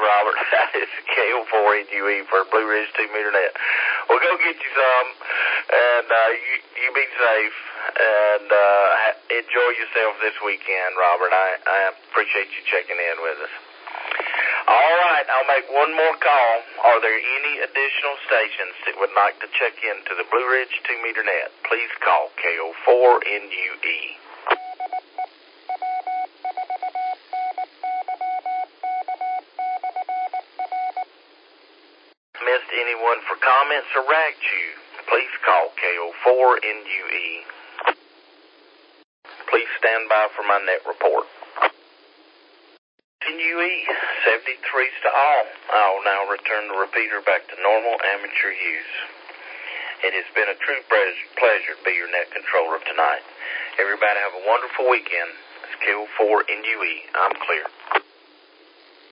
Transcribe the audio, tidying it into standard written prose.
Robert. It's KO4NUE for Blue Ridge 2-meter net. Well, go get you some, and you be safe, and enjoy yourself this weekend, Robert. I appreciate you checking in with us. All right, I'll make one more call. Are there any additional stations that would like to check into the Blue Ridge 2-meter net? Please call KO4NUE. Missed anyone for comments or ragged you? Please call KO4NUE. Please stand by for my net report. NUE, 73's to all. I'll now return the repeater back to normal amateur use. It has been a true pleasure to be your net controller tonight. Everybody have a wonderful weekend. It's KO4NUE. I'm clear.